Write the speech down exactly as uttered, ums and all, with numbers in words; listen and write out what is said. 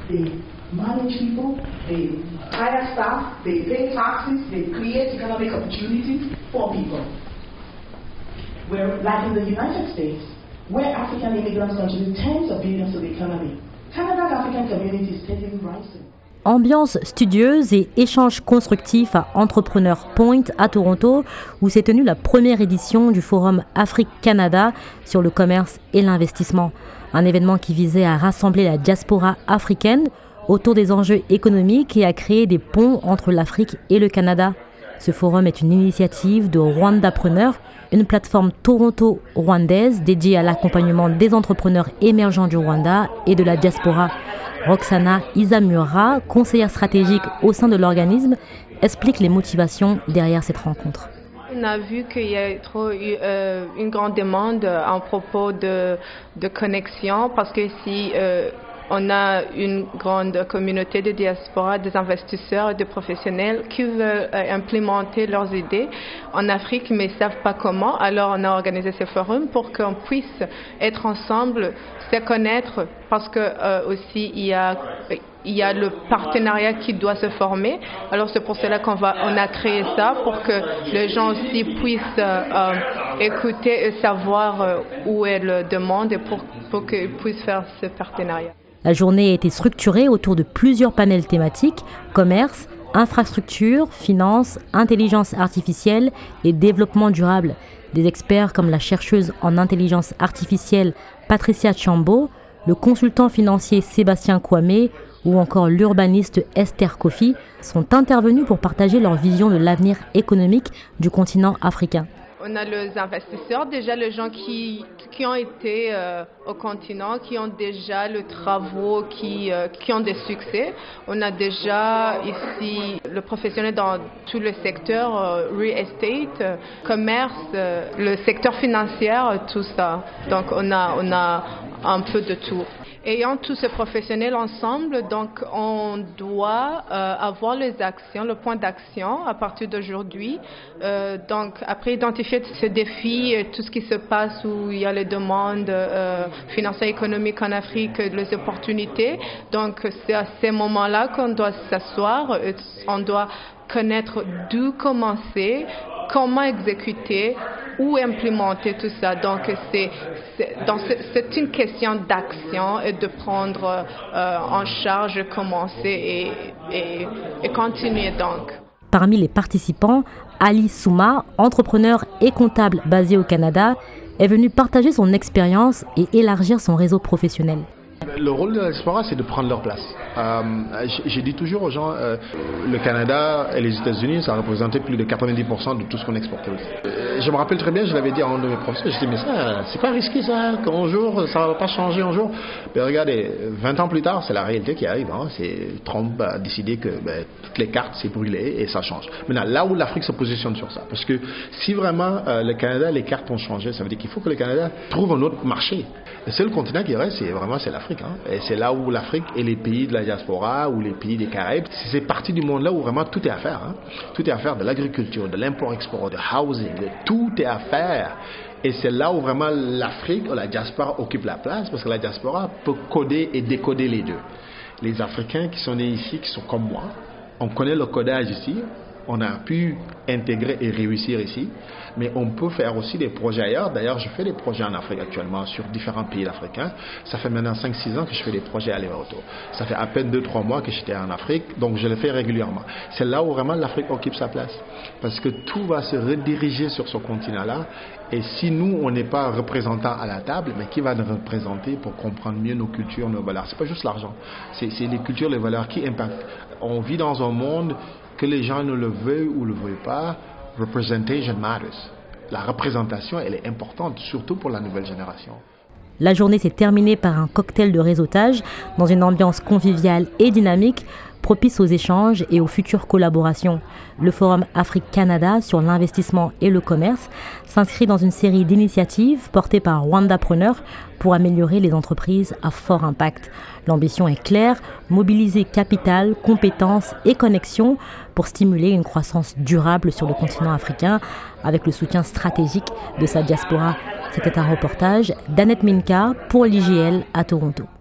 they manage people, they hire staff, they pay taxes, they create economic opportunities for people. Where, like in the United States, where African immigrants contribute tens of billions to the economy, Canada's African community is steadily rising. Ambiance studieuse et échange constructif à Entrepreneur Point à Toronto, où s'est tenue la première édition du Forum Afrique-Canada sur le commerce et l'investissement. Un événement qui visait à rassembler la diaspora africaine autour des enjeux économiques et à créer des ponts entre l'Afrique et le Canada. Ce forum est une initiative de Rwandapreneur, une plateforme toronto-rwandaise dédiée à l'accompagnement des entrepreneurs émergents du Rwanda et de la diaspora. Roxana Isamura, conseillère stratégique au sein de l'organisme, explique les motivations derrière cette rencontre. On a vu qu'il y a trop eu euh, une grande demande à propos de, de connexion parce que si euh, on a une grande communauté de diaspora, des investisseurs et des professionnels qui veulent euh, implémenter leurs idées en Afrique mais ne savent pas comment. Alors on a organisé ce forum pour qu'on puisse être ensemble, se connaître parce que euh, aussi il y a il y a le partenariat qui doit se former. Alors c'est pour cela qu'on va, on a créé ça pour que les gens aussi puissent euh, écouter et savoir euh, où est la demande et pour, pour qu'ils puissent faire ce partenariat. La journée a été structurée autour de plusieurs panels thématiques, commerce, infrastructure, finance, intelligence artificielle et développement durable. Des experts comme la chercheuse en intelligence artificielle Patricia Chambaud, le consultant financier Sébastien Kwame ou encore l'urbaniste Esther Kofi sont intervenus pour partager leur vision de l'avenir économique du continent africain. On a les investisseurs, déjà les gens qui, qui ont été euh, au continent, qui ont déjà les travaux, qui, euh, qui ont des succès. On a déjà ici le professionnel dans tous les secteurs, euh, real estate, euh, commerce, euh, le secteur financier, euh, tout ça. Donc on a, on a un peu de tout. Ayant tous ces professionnels ensemble, donc on doit euh, avoir les actions, le point d'action à partir d'aujourd'hui. Euh, donc après identifier ces défis, et tout ce qui se passe où il y a les demandes euh, financières et économiques en Afrique, les opportunités. Donc c'est à ces moments-là qu'on doit s'asseoir, on doit connaître d'où commencer, comment exécuter, où implémenter tout ça. Donc c'est, c'est, donc c'est, c'est une question d'action et de prendre euh, en charge, commencer et, et, et continuer donc. Parmi les participants, Ali Souma, entrepreneur et comptable basé au Canada, est venu partager son expérience et élargir son réseau professionnel. Le rôle de la diaspora, c'est de prendre leur place. Euh, je, je dis toujours aux gens, euh, le Canada et les États-Unis, ça représentait plus de quatre-vingt-dix pour cent de tout ce qu'on exportait. Euh, je me rappelle très bien, je l'avais dit à un de mes professeurs, je dis mais ça, c'est pas risqué ça, qu'un jour, ça va pas changer un jour. Mais regardez, vingt ans plus tard, c'est la réalité qui arrive. Hein. C'est, Trump a décidé que ben, toutes les cartes, c'est brûlé et ça change. Maintenant, là où l'Afrique se positionne sur ça, parce que si vraiment euh, le Canada, les cartes ont changé, ça veut dire qu'il faut que le Canada trouve un autre marché. Le seul continent qui reste, c'est vraiment c'est l'Afrique. Hein. Et c'est là où l'Afrique et les pays de la diaspora ou les pays des Caraïbes, c'est partie du monde là où vraiment tout est à faire. Hein. Tout est à faire, de l'agriculture, de l'import-export, de housing, de tout est à faire. Et c'est là où vraiment l'Afrique ou la diaspora occupe la place, parce que la diaspora peut coder et décoder les deux. Les Africains qui sont nés ici, qui sont comme moi, on connaît le codage ici, on a pu intégrer et réussir ici, mais on peut faire aussi des projets ailleurs. D'ailleurs, je fais des projets en Afrique actuellement sur différents pays africains. Ça fait maintenant cinq six ans que je fais des projets aller-retour. Ça fait à peine deux trois mois que j'étais en Afrique, donc je le fais régulièrement. C'est là où vraiment l'Afrique occupe sa place, parce que tout va se rediriger sur ce continent-là. Et si nous, on n'est pas représentants à la table, mais qui va nous représenter pour comprendre mieux nos cultures, nos valeurs? C'est pas juste l'argent, c'est, c'est les cultures, les valeurs qui impactent. On vit dans un monde, que les gens ne le veuillent ou ne le veuillent pas, representation matters. La représentation, elle est importante, surtout pour la nouvelle génération. La journée s'est terminée par un cocktail de réseautage dans une ambiance conviviale et dynamique, propice aux échanges et aux futures collaborations. Le Forum Afrique-Canada sur l'investissement et le commerce s'inscrit dans une série d'initiatives portées par Rwandapreneur pour améliorer les entreprises à fort impact. L'ambition est claire, mobiliser capital, compétences et connexions pour stimuler une croissance durable sur le continent africain avec le soutien stratégique de sa diaspora. C'était un reportage d'Annette Minka pour l'I G L à Toronto.